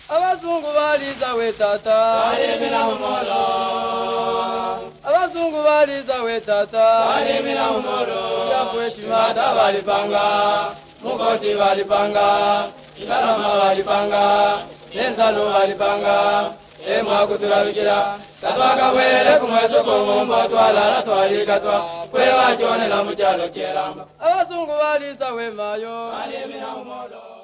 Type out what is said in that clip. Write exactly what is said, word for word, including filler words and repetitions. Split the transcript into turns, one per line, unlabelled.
abazungu baliza we tata
balimira umolo
abazungu baliza we tata
balimira umolo
yakweshimata balipanga mukoti balipanga ingalama balipanga nensalo balipanga emwa kutulabikira katwaka bwere kumweso kongomba twalala twalikatwa kwe bachonela mukyalo kyeramba abazungu baliza we mayo
balimira umolo